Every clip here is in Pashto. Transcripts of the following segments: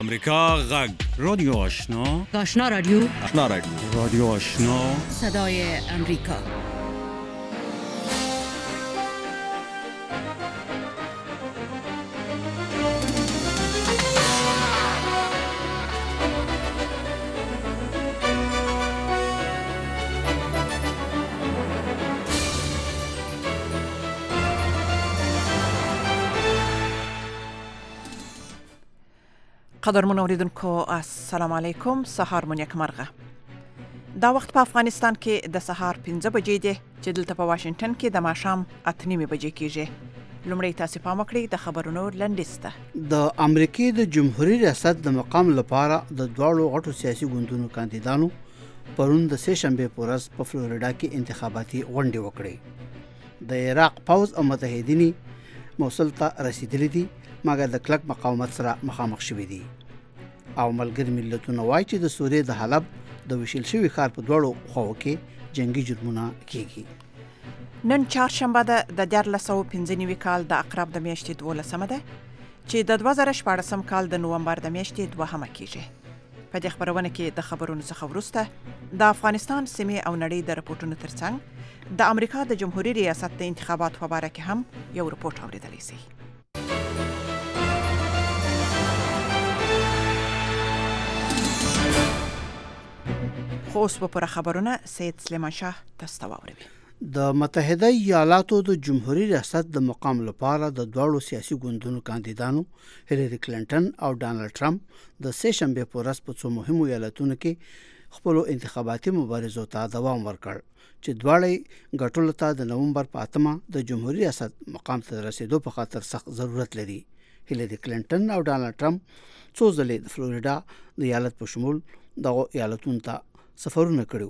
امریکا غږ رادیو آشنا رادیو رادیو آشنا صدای امریکا. قدرمن اوریدونکو السلام علیکم. سهار مو نیکمرغه. دا وخت په افغانستان کې د سهار 5 بجې دی چې دلته په واشنگټن کې د ماښام 8:30 بجې کېږي. لومړی تاسو پام وکړئ د خبرونو لنډیسته. د امریکای د جمهوریت ریاست د مقام لپاره د دوړو غټو سیاسي ګوندونو کاندیدانو پرون د سه شنبه په ورځ په فلوریډا کې انتخاباتي غونډه وکړه. د عراق پوز او متحدینی موصل ته رسیدلی دي مګر د کلک مقاومت سره مخامخ شوي دي او ملګری ملتونه وایي چې د سوریې د حلب د وشل شوي ښار په دوړو خواو کې جنگي جرمونه کیږي. نن چهارشنبه ده د 1995 کال د اقرب د میاشتې 12 ده چې د 2014 کال د نومبر د میاشتې 2 کېږي. په دې خبرونه کې د خبرونو څخه وروسته د افغانستان سیمې او نړۍ د رپورټونو ترڅنګ د امریکا د جمهوریت ریاست د انتخاباتو په اړه کې هم یو رپورټ اوریدلی شي. خو اوس په خبرونه سید سلیمان شاه تاسو ته واوروي. د متحده ایالاتو د جمهوریت ریاست د مقام لپاره د دوړو سیاسي ګوندونو کاندیدانو هیلری کلینټن او ډانلډ ټرمپ د سه شنبه په ورځ په څو مهمو ایالتونو کې خپل انتخاباتي مبارزو ته دوام ورکړ چې دواړه ګټلو ته د نومبر په 8 د جمهوریت ریاست مقام ته رسیدو په خاطر سخت ضرورت لري. هیلری کلینټن او ډانلډ ټرمپ څو ځلې د فلوریډا د ایالت په شمول دغه ایالتونو ته سفرونه کړو.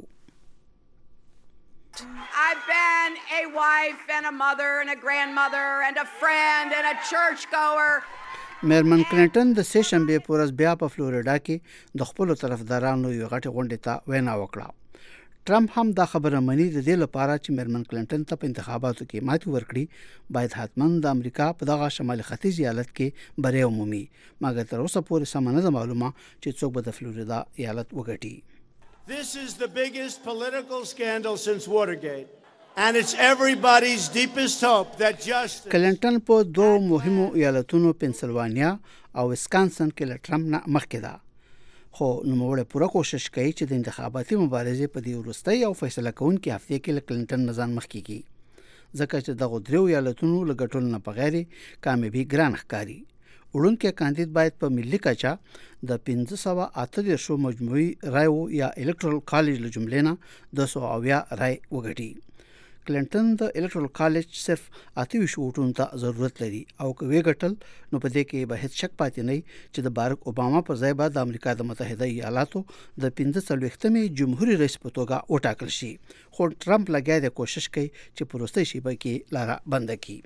I've been a wife and a mother and a grandmother and a friend and a churchgoer. میرمن کلینټن د سه شنبه په ورځ بیا په فلوریډا کې د خپل طرفدارانو یو غټ غونډه ته وینا وکړه. ټرمپ هم دا خبره مني د دې لپاره چې میرمن کلینټن ته په انتخاباتو کې ماتې ورکړي باید حتماً د امریکا په دغه شمالي ختیځ ایالت کې بری ومومي مګر تر اوسه پورې سم نه معلومه چې څوک به د فلوریډا ایالت وګټي. This is the biggest political scandal since Watergate, and it's everybody's deepest hope that justice. کلینټن په دوه مهمو ایالتونو پنسلوانیا او ویسکانسن کې له ټرمپ نه مخکې ده. خو نوموړی پوره کوشش کوي چې د انتخاباتي مبارزې په دې وروستۍ او فیصله کوونکې هفته کې له کلینټن نه ځان مخکې کړي ځکه چې دغه درو ایالتونو له ګټلو نه بغیر کامیابي ګران ښکاري. وړونکي کاندید باید په ملي کچه د 538 مجموعي رایو یا الکټرال کالج له جملې نه 200 رای وګټي. کلینټن د الکټرال کالج صرف 28 ووټونو ته ضرورت لري او کوي ګټل نو په دې کې به هیڅ شک پاتې نه چې د بارک اوباما پر ځای به د امریکا د متحده ایالاتو د 45مې جمهوریت رئیس په توګه وټاکل شي. خو ټرمپ لګیا دی کوشش کوي چې پروستۍ شي به کې لاره بند کړي.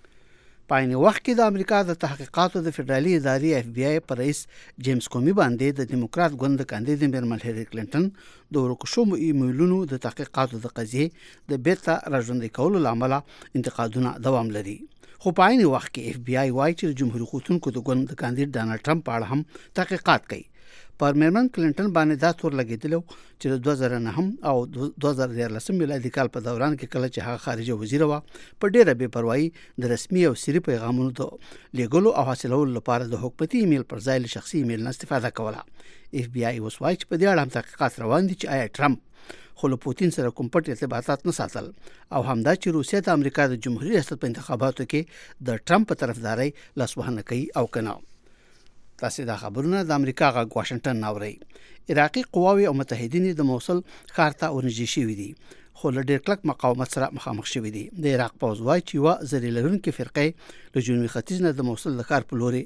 په عین وخت کې د امریکا د تحقیقاتو د فدرالي ادارې اف بی آی پر رئیس جیمز کومي باندې د دیموکرات ګوند کاندید میرمن هیلری کلینټن د ورکشو ایمیلونو د تحقیقاتو د قضیې د بیرته راژوندي کولو لامل انتقادونه دوام لري. خو په عین وخت کې اف بی آی وايي چې جمهوریت خوتونکو د ګوند کاندید ډانلډ ټرمپ په اړه هم تحقیقات کوي. پر میرمن کلینټن باندې دا تور لګیدلو چې د 2009 او 2013 میلادي کال په دوران کې کله چې هغه خارجه وزیر و په ډیره بې پروايي د رسمي او سری پیغامونو ته لیږلو او حاصلولو لپاره د حکومتي ایمیل پر ځای له شخصي ایمیل نه استفاده کوله. اف بی آی وسوای چې په دې اړه هم تحقیقات روان دي چې آیا ټرمپ خو له پوتین سره کوم پټ ارتباطات نه ساتل او همدا چې روسیه د امریکا د جمهوریت ریاست په انتخاباتو کې د ټرمپ په طرفداري لاسوهنه کوي او کنه. تاسو دا خبرونه د امریکا غا واشنگټن ناوړي. عراقي قواوي او متحدین د موصل ښار ته ورنږدې شوي دي خو له ډېر کلک مقاومت سره مخامخ شوي دي. د عراق پوځ وايي چې یوه زری لرونکې فرقې له جنوبي ختیځ نه د موصل د ښار په لوري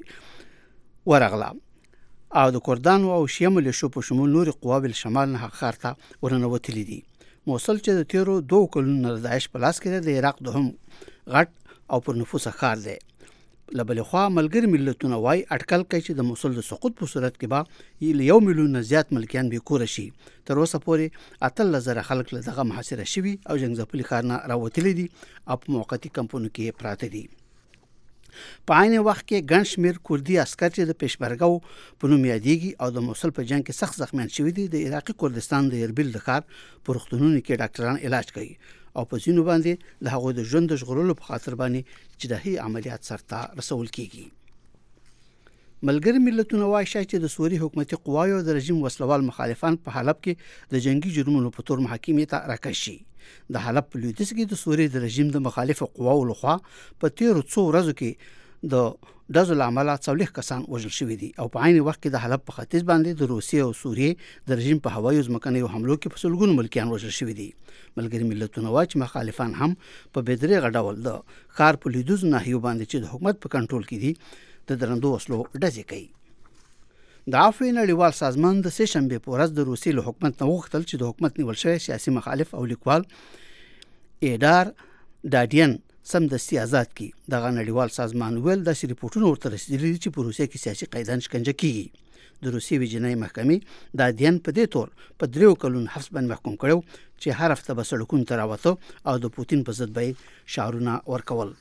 ورغله او د کردانو او شیعه ملیشو په شمول نوري قواوي له شمال نه ښار ته ورننوتلي دي. موصل چې د تیرو 2 کلونو د داعش په لاس کې د عراق دوهم غټ او پر نفوس ښار دی. لبل خو ملګری ملتونه وای اټکل کوي چې د موصل د سقوط په صورت کې به 1 میلیون زیات ملکیان به کور شي. تر اوسه پورې 8000 خلک له دغه محاصره شوي او جنگځپلي ښار نه راوتلي دي او په موقتی کمپونو کې پراته دي. په عین وخت کې ګڼ شمېر کوردي عسکر چې د پېشمرګو په نوم یادېږي او د موصل په جنګ کې سخت زخمیان شوي دي د عراقي کردستان د اربیل د ښار په روغتونونو کې ډاکټران علاج کوي او په ځینو باندې له هغوی د ژوند د ژغورلو په خاطر باندې جراحي عملیات سرته رسول کیږي. ملګری ملتونه وایي چې د سوري حکومتي قواو د رژیم وسلوال مخالفان په حلب کې د جنگي جرمونو په تور محاکمې ته راکش شي. د حلب په لویدیځ کې د سوري د رژیم د مخالف قواو لخوا په تیرو څو ورځو کې د دزو لامل 40 کسان وژل شوي دي او په عین وخت کې د حلب په ختیځ باندې د روسیې او سوریې د رژیم په هوایي ځمکنیو حملو کې په سلګونو ملکیان وژل شوي دي. ملګری ملتونه وایي چې مخالفان هم په بېدریغه ډول د ښار په لویدیځو ناحیو باندې چې د حکومت په کنټرول کې دي د درندو وسلو ډزې کوي. د عفوي نړیوال سازمان د سه شنبې په ورځ د روسیې له حکومت نه وغوښتل چې د حکومت نیول شوی سیاسي مخالف او لیکوال ایدار ډاډین سمدستي آزاد کی. دغه نړیوال سازمان ویل د ریپورتونو ورته رسیدلي چې په روسیې کې سیاسي قیدان شکنجه کیږي. د روسیې ویجنۍ محکمې د دین په دې تور په 3 کلونو حبس باندې محکوم کړو چې هر هفته به سړکونو ته راوته او د پوتین په ضد به شعارونه ورکول.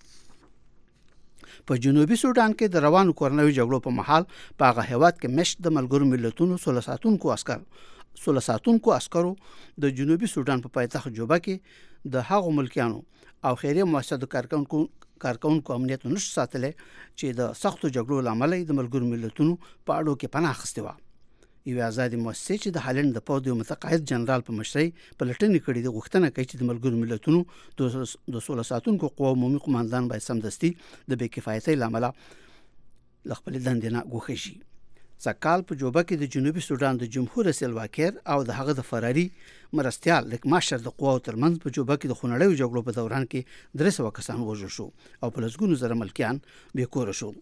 په جنوبي سودان کې د روانو کورنوي جګړو په مهال په هغه هیواد کې مشت د ملګرو ملتونو 16 ساتونکو عسکرو د جنوبي سودان په پایتخت جوبا کې د هغو ملکیانو او خیریه مؤسساتو کارکونکو امنیت نشو ساتلی چې د سختو جګړو لامل د ملګرو ملتونو په اړو کې پناه اخیستې وه. یوې ازادي مؤسسې چې د هالند د پوځ یو متقاعد جنرال په مشرۍ په لټنې کړې د غوښتنه کوي چې د ملګرو ملتونو د 16 ساتونکو قواو عمومي قماندان باید سمدستي د بې کفایتۍ لامل له خپلې دندې نه ګوښه شي. سکال په جوبه کې د جنوبي سودان د جمهور سلواکیر او د هغه د فراري مرستيال لیکماشر د قواو ترمنځ په جوبه کې د خونړیو جګړو په دوران کې 300 کسان وژل شو او په لسګونو زره ملکیان بېکوره شو.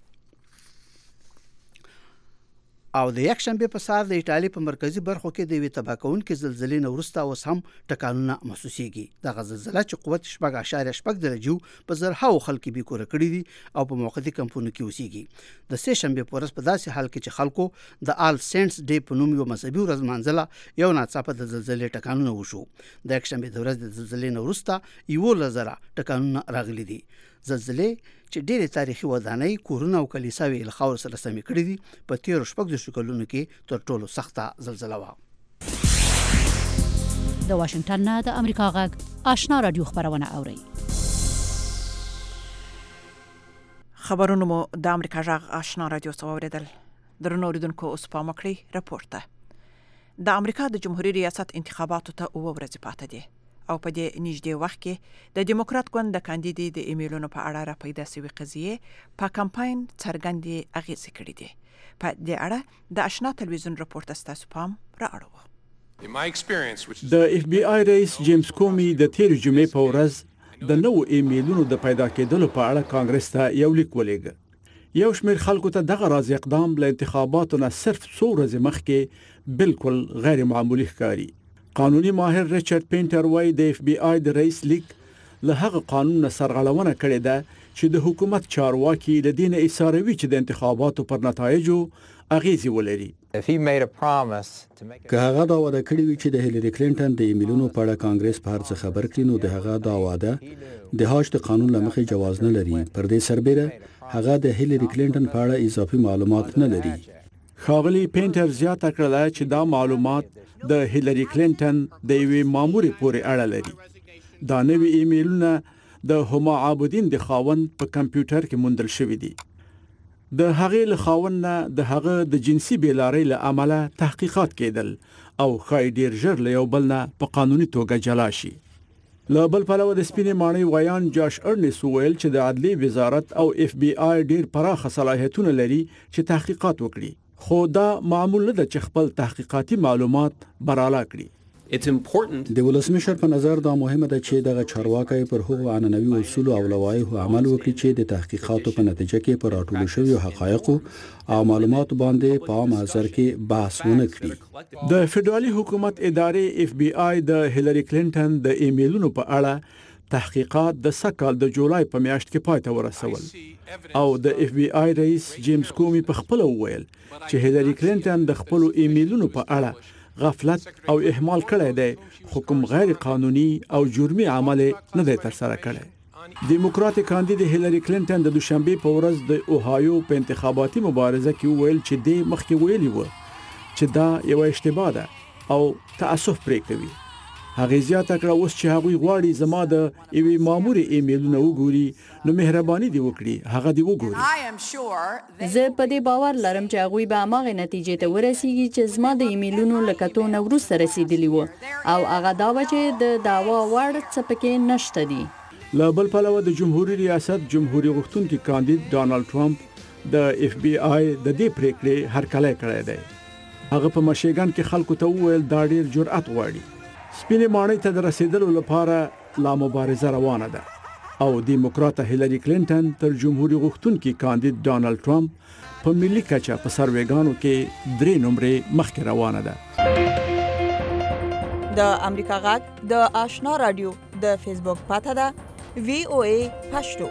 او د یک شنبه په سهار د ایټالیا په مرکزی برخو کې د یوې تباکونکې زلزلې نه وروسته اوس هم ټکانونه محسوسېږي. دغه زلزله چې قوت 7.8 درجې په زرهاو خلک بېکوره کړي دي او په موقتي کمپونو کې اوسېږي. د سه شنبې په ورځ په داسې حال کې چې خلکو د آل سینټس ډے په نوم یو مذهبي ورځ لمانځله یو ناڅاپه د زلزلې ټکانونه وشو. د یک شنبې د ورځې د زلزلې نه وروسته 11,000 ټکانونه راغلي دي. زلزلې چې ډېرې تاریخي ودانۍ کورونه او کلیساوي له خاورو سره سمې کړي دي په تیرو 14 کلونو کې تر ټولو سخته زلزله وه. د واشنگټن نه د امریکا غږ آشنا رادیو خبرونه اوري. خبرونه مو د امریکا غږ آشنا رادیو څخه اوریدل. درنو اوریدونکو اوس په مکړی راپورټ ده. د امریکا د جمهوریت ریاست انتخاباتو ته 2 ورځې پاتې دي او په دې نږدې وخت کې د دیموکرات ګوند د کاندیدې د ایمیلونو په اړه را پیدا شوی قضیه په کمپاین څرګندې اغیزې کړې دي. په دې اړه د آشنا تلویزیون راپورټ ستاسو پام را اړوو. د اف بی آی رئیس جیمز کومی د تیر جمعې په ورځ د نوو ایمیلونو د پیدا کېدلو په اړه کانګرس ته یو لیک ولېږه. یو شمېر خلکو ته دغه راز اقدام له انتخاباتو نه صرف څو ورځې مخکې بالکل غیر معمولي ښکاري. قانوني ماهر ریچارډ پینټر وايي د اف بی آی د رئیس لیک له هغه قانون نه سرغړونه کړې ده چې د حکومت چارواکي له دې نه ایساروي چې د انتخاباتو پر نتایجو اغیزې ولري. که هغه دا وعده کړې وي چې د هیلری کلینټن د ایمیلونو په اړه کانګرس په هر څه خبر کړي نو د هغه دا وعده د هاش د قانون له مخې جواز نه لري. پر دې سربېره هغه د هیلری کلینټن په اړه اضافي معلومات نه لري. ښاغلي پینټر زیاته کړله چې دا معلومات د هیلری کلینټن د یوې مامورې پورې اړه لري. دا نوي ایمیلونه د هما عابدین د خاوند په کمپیوټر کې موندل شوي دي. د هغې له خاوند نه د هغه د جنسي بیلارۍ له امله تحقیقات کېدل او ښایي ډېر ژر له یو بل نه په قانوني توګه جلا شي. له بل پلوه د سپینې ماڼۍ ویان جاش ارنس وویل چې د عدلي وزارت او اف بی آی ډېر پراخه صلاحیتونه لري چې تحقیقات وکړي. خو دا معمول نه ده چې خپل تحقیقاتي معلومات براله کړي. د ولسمشر په نظر دا مهمه ده چې دغه چارواکي پر هغو عنعنوي اصول او لوایحو عمل وکړي چې د تحقیقاتو په نتیجه کې پر راټولو شویو حقایقو او معلوماتو باندې په عام حاضر کې بحث ونه کړي. د فدرالي حکومت ادارې اف بی آی د هیلری کلینټن د ایمیلونو په اړه تحقیقات د سکهال د جولای په میاشت کې پای ته ورسول او د اف بی آی رئیس جیمز کومی په خپل وویل چې هیلری کلینټن د خپل ایمیلونو په اړه غفلت او اهمال کړی دی خو کوم غیر قانوني او جرمي عمل نه دی ترسره کړی. دیموکرات کاندید هیلری کلینټن د دوشنبه په ورځ د اوهایو په انتخاباتي مبارزه کې ویل چې د مخکې ویلي و چې دا یو اشتباه ده او تاسف پرې کوي. هغه زیاته کړه اوس چې هغه غواړي زما د ایوي مامور ایمیلونه وګوري نو مهرباني دی وکړي هغه دی وګوري. زه په دې باور لرم چې هغه به هغه نتیجې ته ورسیږي چې زما د ایمیلونو لکټو نو وروسته رسیدلی و او هغه دا و چې د داوا وړ څه پکې نشته دي. لا بل پلوه د جمهوریت ریاست جمهوریت غوښتونکي کاندید ډانلډ ټرمپ د اف بی آی د دې پریکړې هرکلی کړی دی. هغه په مشیګن کې خلکو ته وویل دا ډیر جرأت غواړي. سپینې ماڼۍ ته د رسیدلو لپاره لا مبارزه روانه ده او دیموکرات هیلری کلینټن تر جمهوریت غوښتونکي کاندید ډانلډ ټرمپ په ملي کچه په سروېګانو کې 3 نمرې مخکې روانه ده. د امریکا غږ د آشنا رادیو د فیسبوک پاته ده VOA پښتو.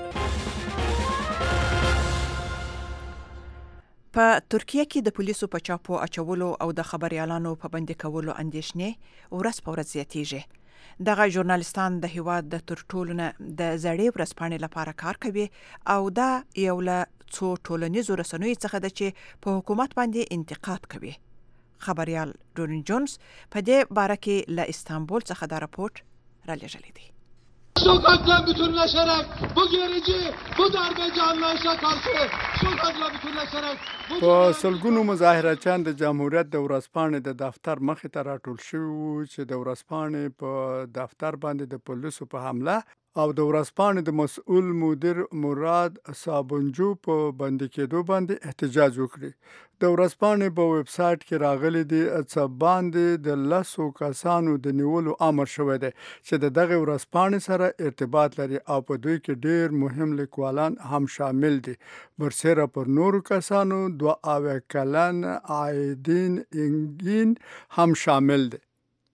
په ترکیه کې د پولیسو په چاپو اچولو او د خبريالانو په بندي کولو اندېښنې ورځ په ورځ زیاتېږي. دغه ژورنالیستان د هیواد د ترټولو د زړې ورځپاڼې لپاره کار کوي او دا یو له څو ټولنیزو رسنیو څخه ده چې په حکومت باندې انتقاد کوي. خبريال ډورین جونز په دې باره کې له استانبول څخه دا راپورټ را لېږلی دی. Sokakla bütünleşerek bu gerici, bu darbeci anlayışa karşı sokakla bütünleşerek په سلګونو مظاهرچیان د جمهوریت د ورځپاڼې د دفتر مخې ته راټول شوي وو چې د ورځپاڼې په دفتر باندې د پولیسو په حمله او د ورځپاڼې د مسؤل مدیر مراد صابونجو په بندي کېدو باندې احتجاج وکړي. د ورځپاڼې په ویب سایټ کې راغلي دي چې باندې د 10 کسانو د نیولو امر شوی دی چې د دغه ورځپاڼې سره ارتباط لري او په دوی کې ډېر مهم لیکوالان هم شامل دي. برسره پر نورو کسانو 2 کلن عایدین انگین هم شامل دی.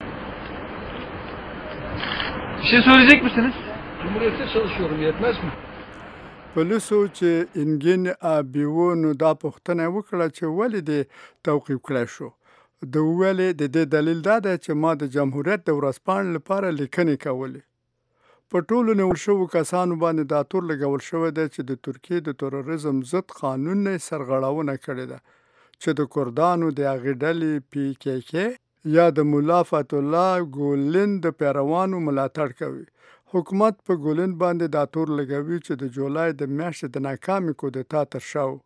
Bir şey söyleyecek misiniz? Cumhuriyette çalışıyorum, yetmez mi? پولیسو چې انګین بیو نو دا پوښتنه وکړه چې ولې دې توقیف کړی شو. د ویلې د دې دلیل دا دی چې ما د جمهوریت د ورځپاڼې لپاره لیکنې کولې. په ټولو نیول شوو کسانو باندې دا تور لګول شوی دی چې د ترکیې د تروریزم ضد قانون نه سرغړونه کړې ده چې د کردانو د هغې ډلې PKK یا د مولا فتح الله ګولن د پیروانو ملاتړ کوي. حکومت په ګولن باندې دا تور لګوي چې د جولای د میاشتې د ناکامې کودتا تر شا و.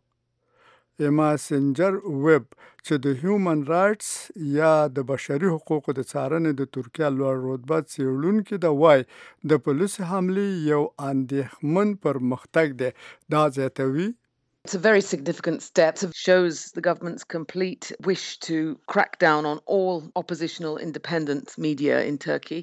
ماسنجر ویب چې د هیومن رایټس یا د بشري حقوقو د څارنې د ترکیه لوړ رتبه څېړونکي د وای د پولیسو حملې یو اندېښمن پرمختګ دی. دا زیاتوي It's a very significant step. It shows the government's complete wish to crack down on all oppositional independent media in Turkey.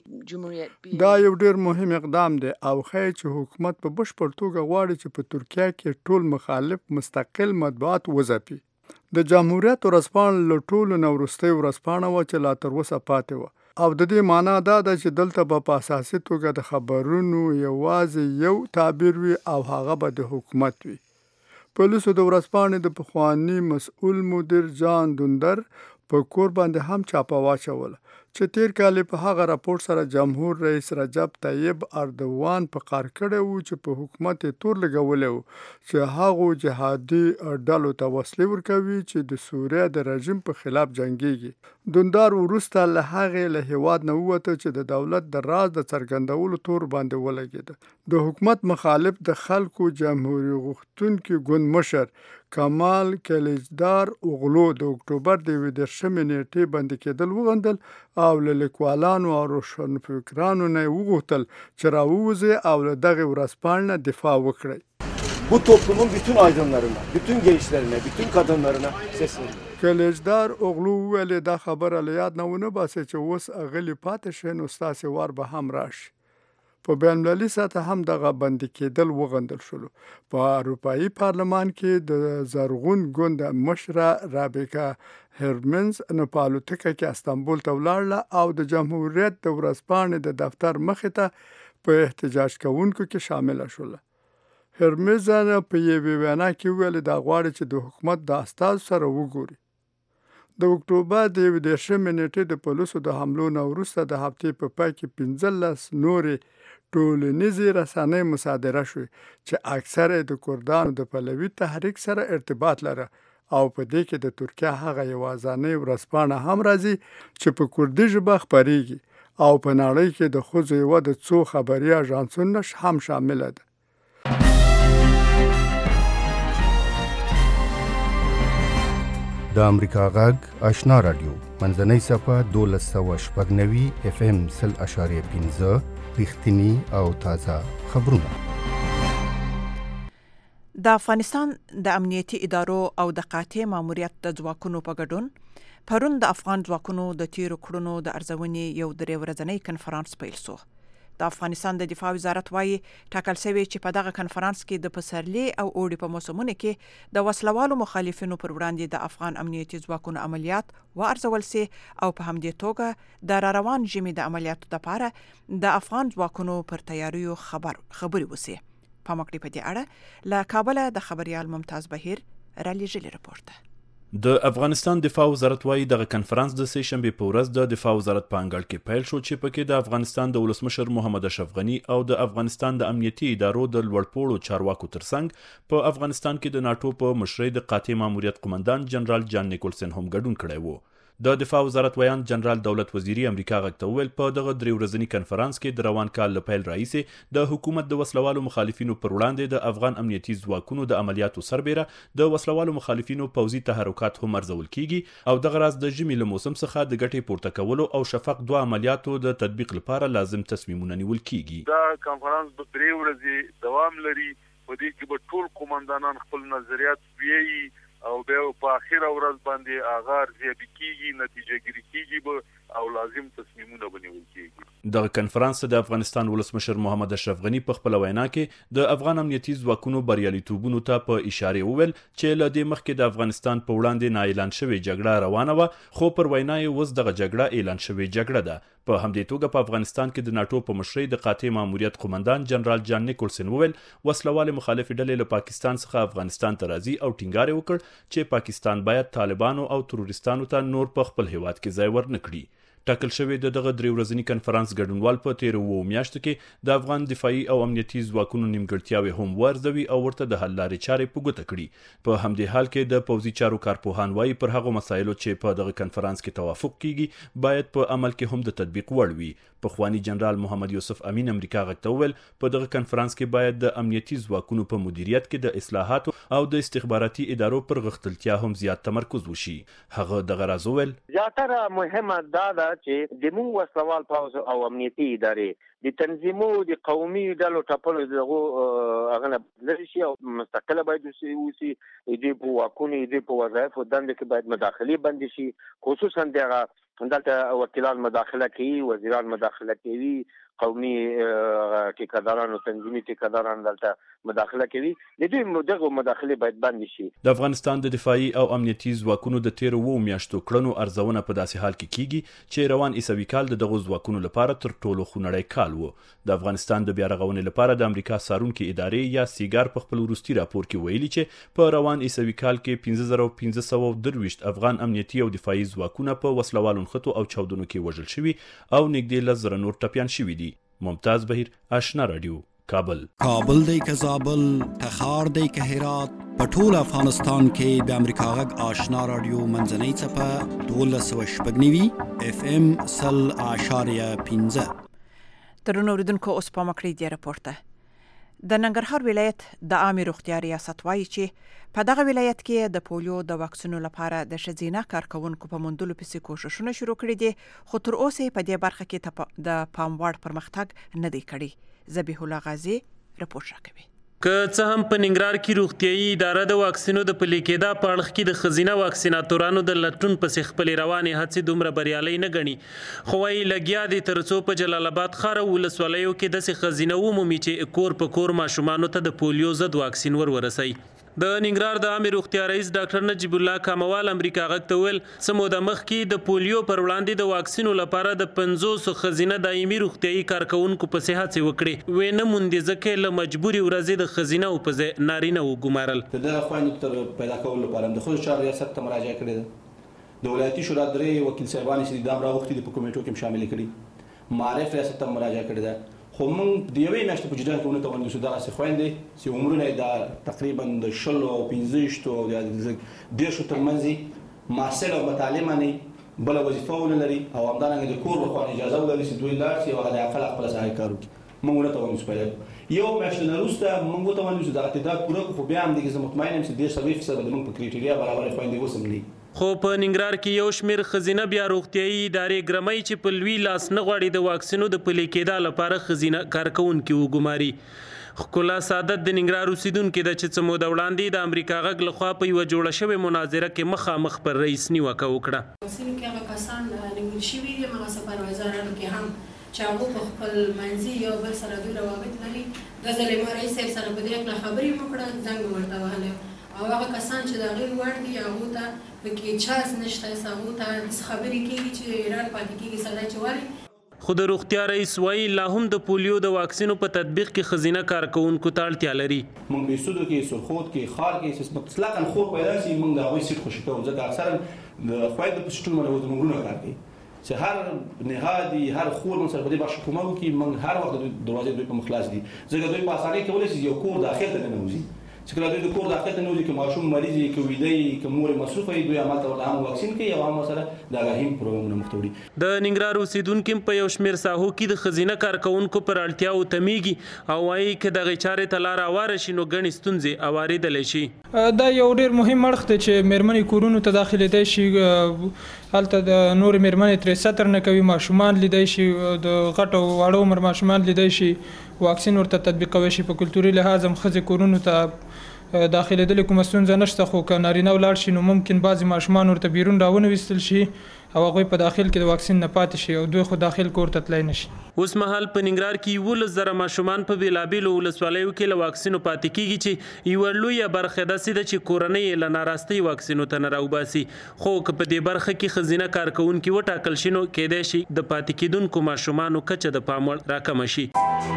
دا یو ډېر مهم اقدام دی او ښایي چې حکومت په بشپړ توګه غواړي چې په ترکیه کې ټول مخالف مستقل مطبوعات وځپي. د جمهوریت ورځپاڼه له ټولو نه وروستۍ ورځپاڼه وه چې لا تر اوسه پاتې وه او د دې معنا دا ده چې دلته به په اساسي توګه د خبرونو یوازې یو تعبیر وي او هغه به د حکومت وي. پولیسو د ورځپاڼې د پخواني مسؤل مدیر جان دوندر په کور باندې هم چاپه واچوله چې تیر کال په هغه راپورټ سره جمهور رئیس رجب طیب اردوان په قار کړی و چې په حکومت یې تور لګولی و چې هغو جهادي ډلو ته وسلې ورکوي چې د سوریه د رژیم په خلاف جنګیږي. دوندار وروسته له هغې له هیواد نه ووته چې د دولت د راز د څرګندولو تور باندې ولګېده. د حکومت مخالف د خلکو جمهوریت غوښتونکي ګوند مشر کمال کلیجدار اوغلو د اکتوبر د 21 نیټې بندي کېدل وغندل او له لیکوالانو او روشنفکرانو نه وغوښتل چې راووځي او له دغه ورځپاڼې دفاع وکړي. Bu toplumun bütün aydınlarına, bütün gençlerine, bütün kadınlarına sesleniyor. کلیجدار اوغلو ویلې دا خبره له یاد نه ونه باسي چې اوس غلی پاتې شي نو ستاسې وار به هم راشي. په بین‌المللي سطح هم دغه بندي کېدل وغندل شول. په اروپایي پارلمان کې د زرغون ګوند مشره رابیکا هرمنز نه په الوتکه کې استانبول ته ولاړله او د جمهوریت د ورځپاڼې د دفتر مخې ته په احتجاج کوونکو کې شامله شوله. هرمنز په یوې وینا کې ویل دا غواړي چې د حکومت د استازو سره وګوري. د اکتوبر د 21 نیټې د پولیسو د حملو نه وروسته د هفتې په پای کې 15 نورې ټولنیزې رسنۍ مصادره شوې چې اکثره د کردانو د پلوي تحریک سره ارتباط لره او په دې کې د ترکیه هغه یوازینۍ ورځپاڼه هم راځي چې په کردي ژبه خپرېږي او په نړۍ کې د ښځو یوه د څو خبري اژانسونو هم شامله ده. د امریکا غږ آشنا رادیو منځنۍ صفحه 1290 FM 0.5 رښتینی او تازه خبرونه. د افغانستان د امنیتي ادارو او د قاطع ماموریت د ځواکونو په ګډون پرون د افغان ځواکونو د تیرو کړنو د ارزونې یو 3 ورځنی کنفرانس پیل شو. د افغانستان د دفاع وزارت وايي ټاکل شوی چې په دغه کنفرانس کې د پسرلي او اوړي په موسمونو کې د وسلوالو مخالفینو پر وړاندې د افغان امنیتي ځواکونو عملیات وارزول سي او په همدې توګه د روان ژمي د عملیاتو لپاره د افغان ځواکونو پر تیاریو خبري وسي. په مکړی په دې اړه له کابل د خبريال ممتاز بهیر را لېږلي رپورټ. د افغانستان دفاع وزارت وايي دغه کنفرانس د سه شنبه په ورځ د دفاع وزارت په انګړ کې پیل شو چې پکې د افغانستان د ولسمشر محمد اشرف غني او د افغانستان د امنیتي ادارو د لوړپوړو چارواکو ترڅنګ په افغانستان کې د ناتو په مشرۍ د قاطع ماموریت قومندان جنرال جان نیکولسن هم ګډون کړی و. د دفاع وزارت ویان جنرال دولت وزیری امریکا غږ ته وویل په دغه 3 ورځنی کنفرانس کې د روان کال له پیل راهیسې د حکومت د وسلوالو مخالفینو پر وړاندې د افغان امنیتي ځواکونو د عملیاتو سربېره د وسلوالو مخالفینو پوځي تحرکات هم ارزول کیږي او دغه راز د ژمي له موسم څخه د ګټې پورته کولو او شفق 2 عملیاتو د تطبیق لپاره لازم تصمیمونه نیول کیږي. دا کنفرانس د 3 ورځې دوام لري. په دې کې به ټول قومندانان خپل نظریات ویي او بیا په اخیره ورځ باندې اغار زیابی کیږي، نتیجه ګیری کیږي او لازم تصمیمونه ونیول کیږي. دغه کنفرانس د افغانستان ولسمشر محمد اشرف غني په خپل وینا کې د افغان امنیتي ځواکونو بریالیتوبونو ته په اشاره وویل چې له دې مخکې د افغانستان په وړاندې نه اعلان شوې جګړه روانه و، خو پر وینا یې اوس دغه جګړه اعلان شوې جګړه ده. په همدې توګه په افغانستان کې د ناتو په مشرۍ د قاطع ماموریت قومندان جنرال جان نیکولسن وویل وسلوال مخالف ډلې له پاکستان څخه افغانستان ته راځي او ټینګار وکړ چې پاکستان باید طالبانو او تروریستانو ته نور په خپل هیواد کې ځای ورنکړي. ټاکل شوی دغه 3 ورځنی کنفرانس ګډونوال په 13 میاشتو کې د افغان دفاعي او امنیتي ځواکونو نیمګړتیاوې هم ورزوي او ورته د حل لارې چارې په ګوته کړي. په همدې حال کې د پوځي چارو کارپوهان وايي پر هغو مسایلو چې په دغه کنفرانس کې توافق کیږي باید په عمل کې هم د تطبیق وړ وي. پخوانی جنرال محمد یوسف امین امریکا غږ ته وویل په دغه کنفرانس کې باید د امنیتي ځواکونو په مدیریت کې د اصلاحاتو او د استخباراتي ادارو پر غښتلتیا هم زیات تمرکز وشي. هغه دغه راز وویل زیاتره مهمه دا ده چې د موږ وسلوال پوځ او امنیتي ادارې د تنظیمو د قومي ډلو ټاپلو دغه هغه لري شي او مستقله باید وسی د په واکونو د په وظایف او دند کې باید مداخله بند شي، خصوصا دغه دلته وکیلان مداخله کوي، وزیران مداخله کوي، قومي ټیکاداران او تنظیمي ټیکاداران دلته مداخله کوي. د دې دغه مداخله باید بند شي. د افغانستان د دفاعي او امنیتي ځواکونو د 13 میاشتو کړنو ارزونه په داسې حال کې کیږي چې روان عیسوي کال د دغه ځواکونو لپاره تر ټولو خونړی کال و. د افغانستان د بیا رغونې لپاره د امریکا څارونکي ادارې یا سیګار په خپل وروستي راپور کې ویلي چې په روان عیسوي کال کې 15523 افغان امنیتي او دفاعي ځواکونه په وسلوالو نښتو او چاودنو کې وژل شوي او نږدې 10,000 نور ټپیان شوي دي. ممتاز بهیر، آشنا رادیو، کابل. کابل دی که زابل، تخار دی که هرات، په ټول افغانستان کې د امریکا غږ آشنا رادیو منځنۍ څپه 1290 FM 0.5. درنو اوریدونکو اوس په مکړی دی رپورټ. د ننګرهار ولایت د عامه روغتیا ریاست وايي چې په دغه ولایت کې د پولیو د واکسینو لپاره د ښځینه کارکونکو په موندلو پسې کوښښونه شروع کړي دي، خو تر اوسه په دې برخه کې د پام وړ پرمختګ نه دی کړی. ذبیح الله غازی رپورټ راکوي. که څه هم په ننګرهار کې روغتیايي اداره د واکسینو د پلي کېدا په اړه کې د ښځینه واکسیناتورانو د لټون پسې خپلې روانې هڅې دومره بریالۍ نه ګڼي، خو وایي لګیا دي تر څو په جلال آباد ښار او ولسوالیو کې داسې ښځینه ومومي چې کور په کور ماشومانو ته د پولیو ضد واکسین ورسوي. د ننګرهار د عامه روغتیا رئیس ډاکټر نجیب الله کاموال امریکا غږ ته ویل څه موده مخکې د پولیو پر وړاندې د واکسینو لپاره د 500 ښځینه دایمي روغتیايي کارکونکو پسې هڅې وکړې، وې نه موندې ځکه له مجبوري ورځې د ښځینه او په ځای نارینه وګمارل. د دغه خویندو تر پیدا کولو لپاره د ښځو چارو ریاست ته مراجعه کړې ده. د ولایتي شورا 3 وکیل صاحبان چې د امر غوښتي په کمیټو کې شامل کړي، معرف ریاست ته مراجعه کړې ده، خو موږ د یوې میاشتې په جریان کې ونه توانېدو چې دغسې خویندې چې عمرونه یې دا تقریبا د 20 او 15 او د 10 ترمنځ محصل او متعلمه نه بله وظیفه ونه لري او همدارنګه د کور لخوا اجازه ولري چې دوی لاړ شي او حد اقل خپله ساحې کار وکړي موږ ونه توانېدو پیدا کړو یو میاشت نه وروسته موږ وتوانېدو چې دغه تعداد پوره کړو خو بیا هم دغه زه مطمئن یم چې 30% به زموږ په کرایټیریا برابرې خویندې اوس هم نه خو په ننګرهار کې یو شمیر ښځینه بیا روغتیایي ادارې ګرمۍ چې په لوی لاس نه غواړي د واکسینو د پلي کېدا لپاره ښځینه کارکوونکي وګماري. ښکلا سعادت د ننګرهار اوسیدونکې ده چې څه موده وړاندې د امریکا غږ لخوا په یوه جوړه شوې مناظره کې مخامخ پر رئیس نیوکه وکړه. واکسینو کې هغه کسان نیول شوي دي هغه سپروایزرانو کې هم چې هغه په خپل منځي یو بل سره دوی روابط لري. د ځلې ما رئیس صاحب سره په دې اړه خبرې وکړه زنګ ورته وهلی او هغه کسان چې د هغې وړ دي هغو ته پکې چانس نشته هغو ته خبرې کېږي چې ایران پاتې کېږي سړی چې ولې. خو د روغتیا رئیس وایي لا هم د پولیو د واکسینو په تطبیق کې ښځینه کارکوونکو ته اړتیا لري. موږ بېسودو کې سرخود کې خار کې مطلقا خور پیدا شي موږ د هغوی سیټ خوشي کوو ځکه اکثرا د خویندو په سیټونو باندې زموږ وروڼه کار کوي چې هر نهادي هر خور موږ سره په دې برخه کومه وکړي موږ هر وخت دروازې دوی په مخ خلاص دي ځکه دوی په اسانۍ کولی شي یو کور داخل ته ننوځي چې کله دوی د کور داخل ته ننوځي که ماشوم مریض وي که ویده وي که مور یې مصروفه وي دوی همالته ورته هم واکسین کوي او هم سره د اګاهي پروګرامونه مخته وړي. د ننګرهار اوسیدونکي په یو شمېر ساحو کې د ښځینه کارکوونکو پر اړتیاوو تمیږي او وایي که دغې چارې ته لاره هواره شي نو ګڼې ستونزې هوارېدلی شي. دا یو ډېر مهم اړخ دی چې مېرمنې کورونو ته داخلېدی شي هلته د نورې مېرمنې ترې سطر نه کوي ماشومان لیدی شي د غټ او واړه عمر ماشومان لیدی شي واکسین ورته تطبیقوی شي په کلتوري لحاظ هم ښځې کورونو ته داخلېدلې کومه ستونزه نشته خو که نارینه ولاړ شي نو ممکن بعضې ماشومان ورته بیرون راونه ویستل شي او هغوی په داخل کې د واکسین نه پاتې شي او دوی خو داخل کور ته تلی نه شي. اوس مهال په ننګرهار کې 11,000 ماشومان په بېلابېلو ولسوالیو کې له واکسینو پاتې کېږي چې یوه لویه برخه داسې ده چې کورنۍ یې له ناراستۍ واکسینو ته نه راوباسي خو که په دې برخه کې ښځینه کارکوونکي وټاکل شي نو کیدای شي د پاتې کېدونکو ماشومانو کچه د پام وړ راکمه شي.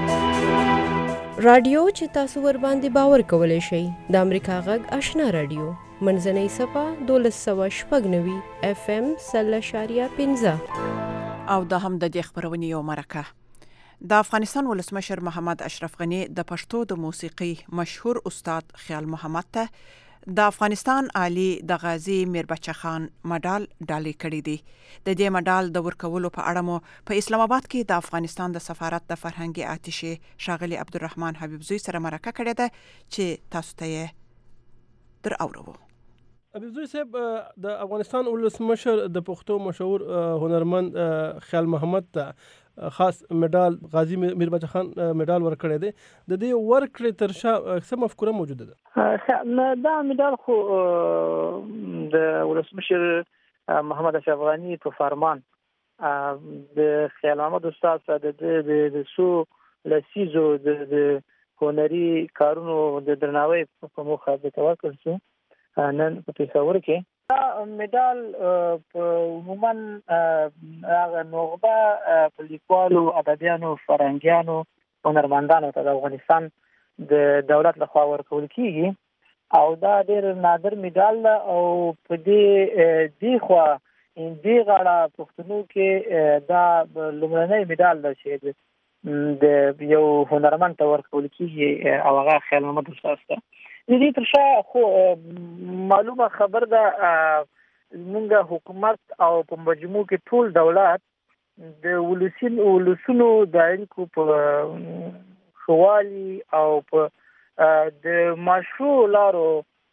رادیو چې تاسو ور باندې باور کولای شئ د امریکا غږ آشنا رادیو منځنۍ صفه 1296 FM 0.15 او دا هم د دې خبرونې یو مرکه. د افغانستان ولسمشر محمد اشرف غنی د پښتو د موسیقي مشهور استاد خیال محمد ته د افغانستان عالی د غازی میربچه خان مډال ډالۍ کړی دی. د دې مډال د ورکولو په اړه مو په اسلام آباد کې د افغانستان د سفارت د فرهنګي آتشې شاغلي عبدالرحمن حبیب زوی سره مرکه کړې ده چې تاسو ته یې در اورو. حبیب زوی صاحب د افغانستان ولسمشر د پښتو مشهور هنرمند خیال محمد ته خاص مډال غازی میربچه خان مډال ورکړی دی د دې ورکړې تر شا څه مفکوره موجوده ده؟ دا مډال خو د ولسمشر محمد اشرف غنی په فرمان د خیال محمد استاد سره د څو لسیزو د هنري کارونو د درناوي په موخه د ورکړل شو نن په پېښور کې. دا مډال عموما هغه نوغبه په لیکوالو ادبیانو فرهنګیانو هنرمندانو ته د افغانستان د دولت لخوا ورکول کیږي او دا ډېر نادر مډال او په دې خوا دې غاړه پښتنو کې دا لومړنی مډال ده چې د یو هنرمند ته ورکول کیږي او هغه خیال محمد استاد ته. د دې تر شا خو معلومه خبر ده زموږ حکومت او په مجموع کې ټول دولت د ولسونو د اړیکو په ښه والي او په د مشروع لارو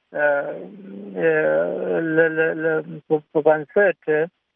په بنسټ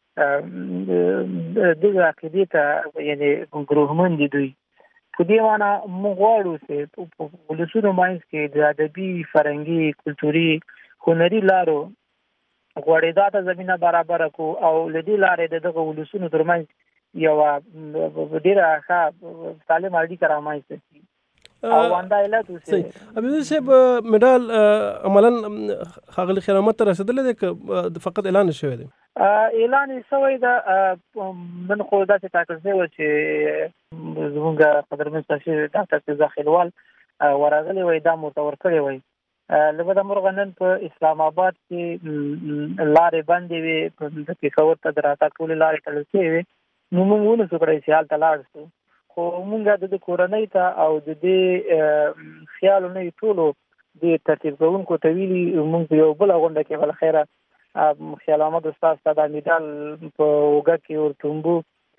دغه عقیدې ته یعنې ګروهمند دي دوی. په دې معنی موږ غواړو چې په ولسونو منځ کې د ادبي فرهنګي کلتوري هنري لارو غوړېدا ته زمینه برابره کړو او له دې لارې د دغه ولسونو ترمنځ یوه ډېره ښه سالمه اړیکه رامنځته شي او اندایله توسي. حبیب صاحب مډال عملاً ښاغلي خیر محمد ته رسېدلی دی که فقط اعلان شوی دی؟ اعلان یې شوی ده نن خو داسې ټاکل شوی وه چې زموږ قدرمن سفیر ډاکټر فیضا خیلوال ورغلی وی دا مو ورته ورکړی وی. له بده مرغه نن په اسلام آباد کې لارې بندې وې د پېښور ته د راتګ ټولې لارې تړل شوې وې نو موږ ونه شو کړی چې هلته لاړ شو خو مونږ د کورنۍ ته او د دې خیال نه ټولو د ترتیب کوونکو ته ویلي مونږ یو بل غونډه کې بل خیره خیال احمد استاد د میدان په وګه کې ورتومبو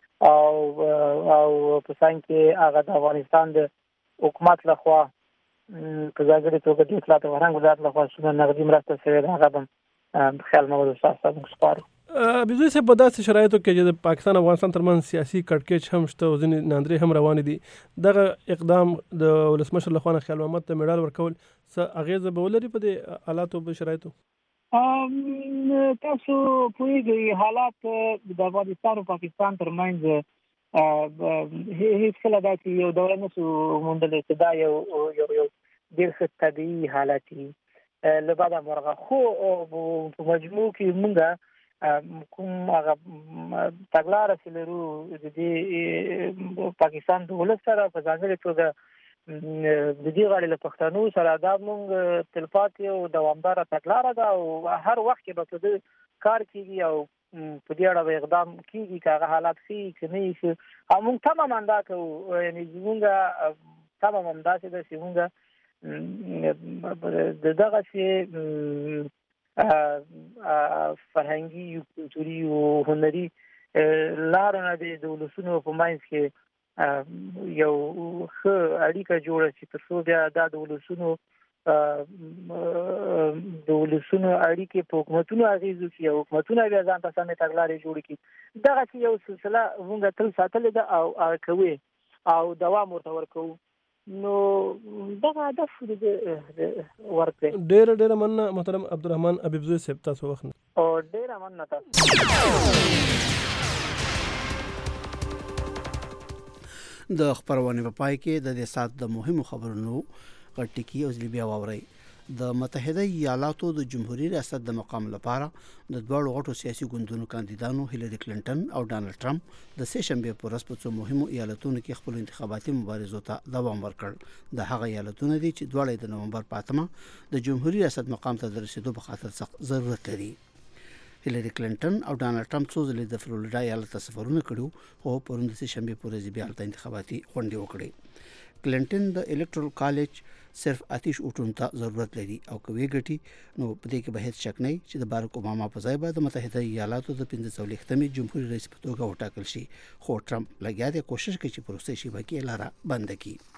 او په څنګه کې هغه د افغانستان د حکومت لخوا په ځانګړي توګه د اطلاعات او فرهنګ وزارت لخوا څومره نقدي مرسته شوې ده هغه خیال احمد استاد ته سپارو. بيزوي صاحب په داسې شرایطو کې چې د پاکستان افغانستان ترمنځ سیاسي کړکېچ هم شته او ځینې ناندرې هم روانې دي دغه اقدام د ولسمشر لخوا خیال محمد ته مډال ورکول څه اغیزه به ولري په دې حالاتو په شرایطو؟ تاسو پوهیږئ حالات د افغانستان او پاکستان ترمنځ هیڅ کله داسې یو دوره نشو موندلی چې دا یو ډېر ښه طبیعي حالت وي له بعده مرغه خو په مجموع کې مونږ کوم هغه تګلاره چې لرو د دې پاکستان د ولس سره په ځانګړې توګه د دې غاړې له پښتنو سره دا موږ تلپاتې او دوامداره تګلاره ده او هر وخت کې به په دې کار کېږي او په دې اړه به اقدام کېږي که هغه حالات ښیي که نه یې ښه او موږ تمه دا کوو یعنې زمونږ تمه همداسې ده چې مونږ د دغسې فرهنګي کلتوري او هنري لارو نه د ولسونو په منځ کې یو ښه اړیکه جوړه شي تر څو بیا دا د ولسونو اړیکې په حکومتونو اغېز وکړي او حکومتونه بیا ځان ته سمې تګلارې جوړې کړي دغسې یو سلسله مونږ تل ساتلې ده او کوي او دوام ورته ورکوو نو دغه هدف ورکړي. ډېره مننه محترم عبدالرحمن حبیبزوی صاحب تاسو وخت او ډېره مننه تاسو. د خبرونه په پای کې د دې سات د مهمو خبرونو غټکی او بیا واوري د متحده ایالاتو د جمهوریت ریاست د مقام لپاره د دوه غټو سیاسي ګوندونو کاندیدانو هیلری کلینټن او ډانلډ ټرمپ د سه شنبه پر ورځ په څو مهمو ایالتونو کې خپل انتخاباتي مبارزو ته دوام ورکړ د هغه ایالتونو دي چې دوه د نومبر په اتمه د جمهوریت ریاست مقام ته د رسیدو په خاطر سخت ضرورت لري. هیلری کلینټن او ډانلډ ټرمپ څو ځله د فلوریډا ایالت سفرونه کړو او پروند سه شنبه پر ورځ بیا د انتخاباتي غونډې وکړې. کلینټن د الکټرال کالج صرف آتش اوټون ته ضرورت لري او کوي ګټي نو په دې کې به هیڅ شک نه چې د بارک اوباما په ځای به د متحده ایالاتو د 15 جمهوریت رئیس په توګه وټاکل شي خو ټرمپ لګیا دی کوشش کوي چې پروسې شي باقي لاره بند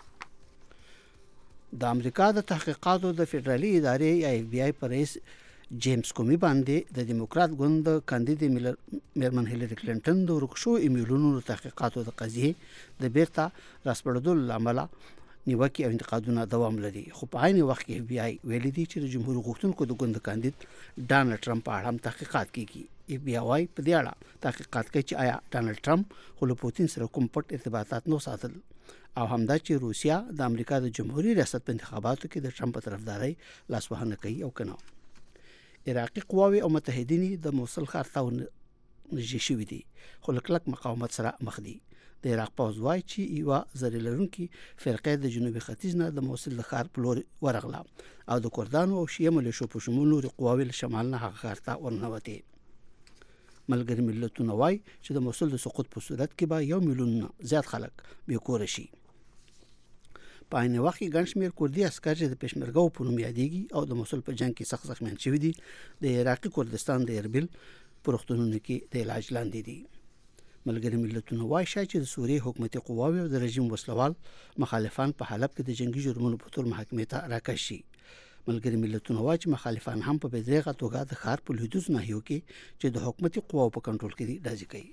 کړي. د امریکا د تحقیقاتو د فدرالي ادارې اف بی آی پر رئیس جیمز کومي باندې د دیموکرات ګوند کاندید میرمن هیلری کلینټن د ورکشو ایمیلونو تحقیقاتو د قضیه د بیرته راسپړدل لامل نیوکه او انتقادونه دوام لري خو په عین وخت کې اف بی آی ویلي دي چې د جمهور غوښتونکو د ګوند کاندید ډانلډ ټرمپ په اړه هم تحقیقات کوي. اف بی آی په دې اړه تحقیقات کوي چې آیا ډانلډ ټرمپ خو له پوتین سره کوم پټ ارتباطات نو ساتل او همدا چې روسیا د امریکا د جمهوریت ریاست په انتخاباتو کې د ټرمپ طرفداري لاسوهنه کوي او کنه. عراقي قواوي او متحدین د موصل ښار ته نږدې شوي دي خو کلک مقاومت سره مخ دي. د عراق پوځ وایي چې یو زری لرونکي فرقه د جنوبي ختیځ نه د موصل د ښار په لور ورغله او د کردانو او شیعه ملیشو په شمول نور قواوي له شمال نه هغه ښار ته ورنوتې. ملګری ملتونه وایي چې د موصل د سقوط په صورت کې به 1 میلیون زیات خلک بې کور شي. په عین وخت کې ګڼ شمېر کردي عسکر چې د پېشمرګو په نوم یادېږي او د موصل په جنگ کې سخت زخمیان شوي دي د عراقي کردستان د اربیل په روغتونونو کې د علاج لاندې دي. ملګری ملتونه وایي چې د سوریې حکومتي قواوې او د رژیم وسلوال مخالفان په حلب کې د جنگي جرمونو په تور محاکمې ته راکش شي. ملګری ملتونه وایي چې مخالفان هم په بدرېغه توګه د ښار په لویدیځ ناحیو کې چې د حکومتي قواو په کنټرول کې دي ډزې کوي.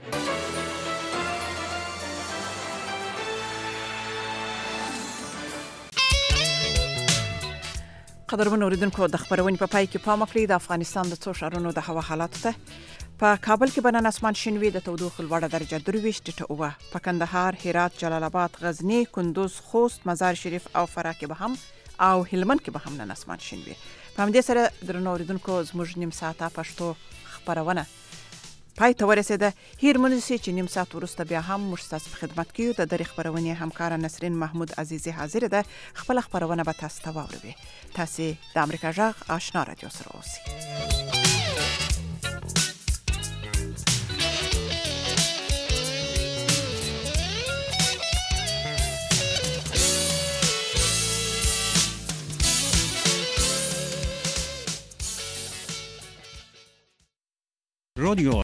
قدرمن اوریدونکو د خبرونې په پای کې پام وکړئ د افغانستان د څو ښارونو د هوا حالات ته. په کابل کې بنن اسمان شینوي د تودوخې لوړه درجه 23 په کندهار، هرات، جلال آباد، غزنی، کندوز، خوست، مزار شریف او فراه کې به هم او هلمند کې به هم نن اسمان شینوي. په همدې سره درنو اوریدونکو زموږ نیم ساعته پښتو خبرونه پای ته ورسېده. هیرمن سي چې نیم ساعت وروسته بیا هم موږ ستاسو په خدمت کې یو. د درې خبرونې همکار نسرین محمود عزیزي حاضر ده. خپل خبرونه به تاسو ته واوروي. تاسو د امریکا جغ آشنا رادیو سره اوسئ. رادیو